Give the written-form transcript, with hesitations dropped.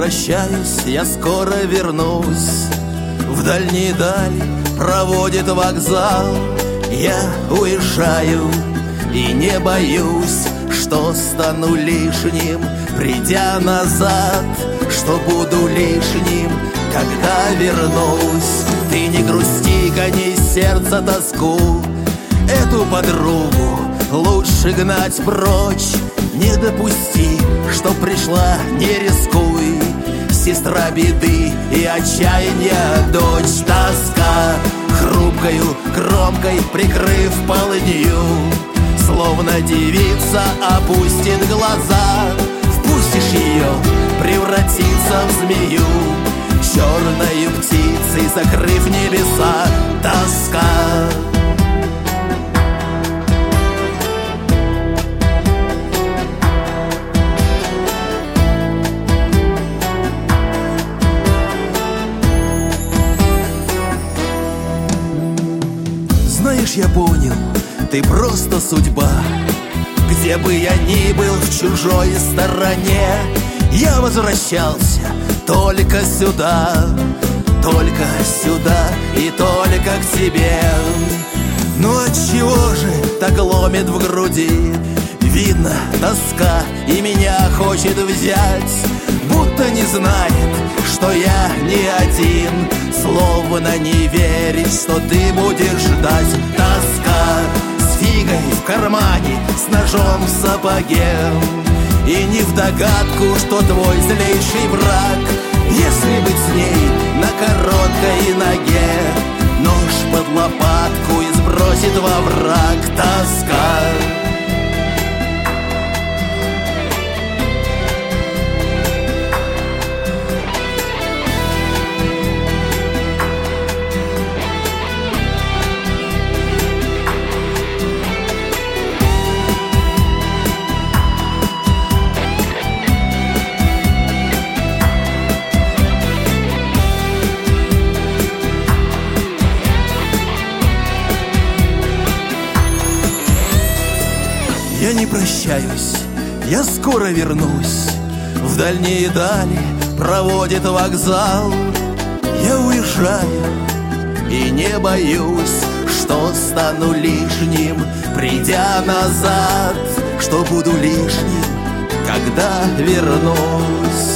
прощаюсь, я скоро вернусь. В дальние дали проводит вокзал. Я уезжаю и не боюсь, что стану лишним, придя назад, что буду лишним, когда вернусь. Ты не грусти, гони сердце тоску, эту подругу лучше гнать прочь. Не допусти, что пришла, не рискуй, сестра беды и отчаяния дочь. Тоска хрупкою кромкой прикрыв полынью, словно девица опустит глаза. Впустишь ее, превратится в змею, черною птицей закрыв небеса. Тоска. Знаешь, я понял, ты просто судьба. Где бы я ни был в чужой стороне, я возвращался только сюда и только к тебе. Ну отчего же так ломит в груди? Видно, тоска и меня хочет взять, будто не знает, что я не один, словно не верит, что ты будешь ждать. Тоска с фигой в кармане, с ножом в сапоге, и не в догадку, что твой злейший враг. Если быть с ней на короткой ноге, нож под лопатку и сбросит во враг. Тоска. Я не прощаюсь, я скоро вернусь. В дальние дали проводит вокзал. Я уезжаю и не боюсь, что стану лишним, придя назад, что буду лишним, когда вернусь.